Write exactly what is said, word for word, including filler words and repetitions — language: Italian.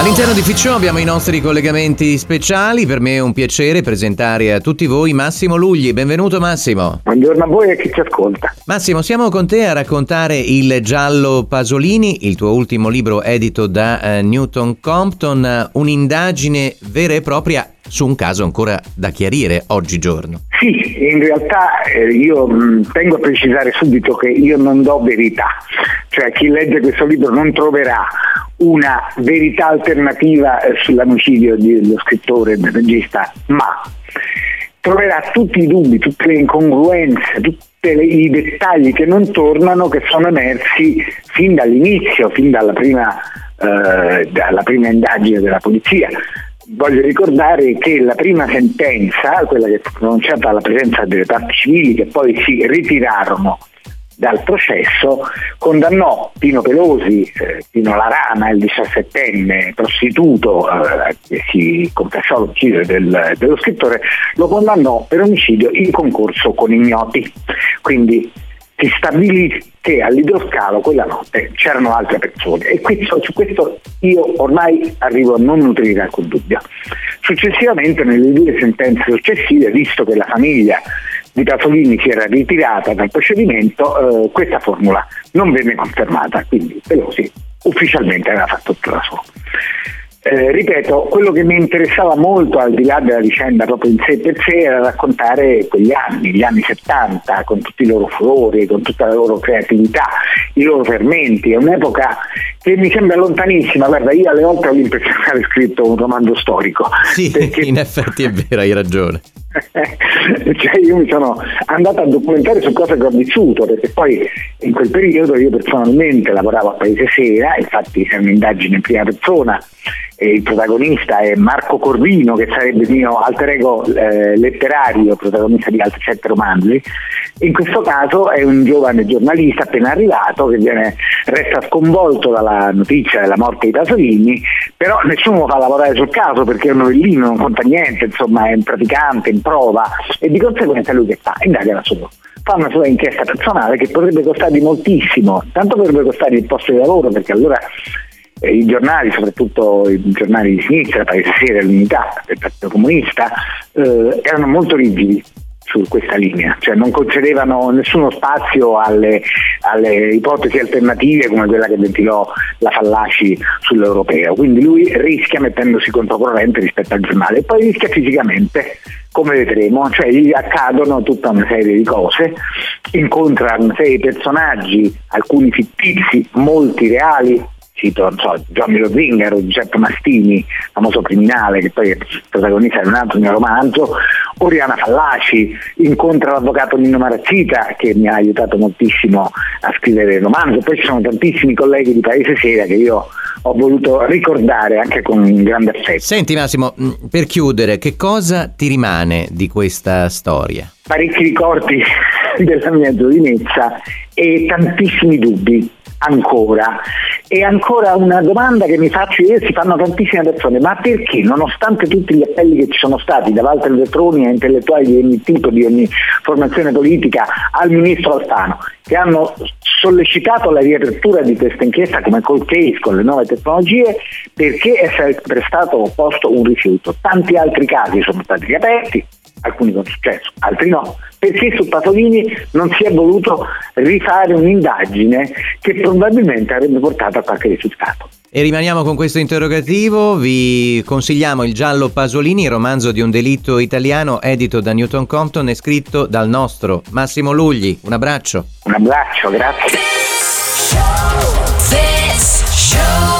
All'interno di Ficciò abbiamo i nostri collegamenti speciali. Per me è un piacere presentare a tutti voi Massimo Lugli. Benvenuto Massimo. Buongiorno a voi e a chi ci ascolta. Massimo, siamo con te a raccontare Il giallo Pasolini, il tuo ultimo libro edito da uh, Newton Compton, un'indagine vera e propria su un caso ancora da chiarire oggigiorno. Sì, in realtà eh, io mh, tengo a precisare subito che io non do verità, cioè chi legge questo libro non troverà una verità alternativa eh, sull'omicidio dello scrittore e del regista, ma troverà tutti i dubbi, tutte le incongruenze, tutti i dettagli che non tornano, che sono emersi fin dall'inizio, fin dalla prima, eh, dalla prima indagine della polizia. Voglio ricordare che la prima sentenza, quella che fu pronunciata alla presenza delle parti civili che poi si ritirarono dal processo, condannò Pino Pelosi, eh, Pino La Rana, il diciassettenne prostituto eh, che si confessò l'omicidio del, dello scrittore, lo condannò per omicidio in concorso con ignoti. Quindi si stabilì che all'idroscalo quella notte c'erano altre persone e questo, su questo io ormai arrivo a non nutrire alcun dubbio. Successivamente, nelle due sentenze successive, visto che la famiglia di Pasolini si era ritirata dal procedimento, eh, questa formula non venne confermata, quindi Pelosi ufficialmente aveva fatto tutto da solo. Eh, ripeto, quello che mi interessava molto, al di là della vicenda proprio in sé per sé, era raccontare quegli anni, gli anni settanta, con tutti i loro furori, con tutta la loro creatività, i loro fermenti. È un'epoca che mi sembra lontanissima. Guarda, io alle volte ho l'impressione di aver scritto un romanzo storico. Sì, perché in effetti è vero, hai ragione. Cioè io mi sono andato a documentare su cose che ho vissuto, perché poi in quel periodo io personalmente lavoravo a Paese Sera, infatti è un'indagine in prima persona, e il protagonista è Marco Corvino, che sarebbe il mio alter ego eh, letterario, protagonista di altri sette romanzi. In questo caso è un giovane giornalista appena arrivato che viene, resta sconvolto dalla notizia della morte di Pasolini, però nessuno lo fa lavorare sul caso perché è un novellino, non conta niente, insomma è un praticante in prova, e di conseguenza lui che fa? Indaga da solo, fa una sua inchiesta personale che potrebbe costargli moltissimo, tanto potrebbe costargli il posto di lavoro, perché allora eh, i giornali, soprattutto i giornali di sinistra, Paese Sera, l'Unità del Partito Comunista, eh, erano molto rigidi su questa linea, cioè non concedevano nessuno spazio alle, alle ipotesi alternative come quella che ventilò la Fallaci sull'Europeo, quindi lui rischia mettendosi controcorrente rispetto al giornale e poi rischia fisicamente, come vedremo, cioè gli accadono tutta una serie di cose, incontra una serie di personaggi, alcuni fittizi, molti reali. Cito, non so, Giovanni Lo Zingaro, Giuseppe Mastini, famoso criminale che poi è protagonista di un altro mio romanzo, Oriana Fallaci, incontra l'avvocato Nino Marazzita che mi ha aiutato moltissimo a scrivere il romanzo, poi ci sono tantissimi colleghi di Paese Sera che io ho voluto ricordare anche con un grande affetto. Senti Massimo, per chiudere, che cosa ti rimane di questa storia? Parecchi ricordi della mia giovinezza e tantissimi dubbi. Ancora e ancora una domanda che mi faccio io, si fanno tantissime persone: ma perché, nonostante tutti gli appelli che ci sono stati da Walter Veltroni a intellettuali di ogni tipo, di ogni formazione politica, al ministro Alfano, che hanno sollecitato la riapertura di questa inchiesta come cold case con le nuove tecnologie, perché è sempre stato opposto un rifiuto? Tanti altri casi sono stati riaperti, alcuni con successo, altri no. Perché su Pasolini non si è voluto rifare un'indagine che probabilmente avrebbe portato a qualche risultato? E rimaniamo con questo interrogativo. Vi consigliamo Il giallo Pasolini, romanzo di un delitto italiano edito da Newton Compton e scritto dal nostro Massimo Lugli. Un abbraccio. Un abbraccio, grazie.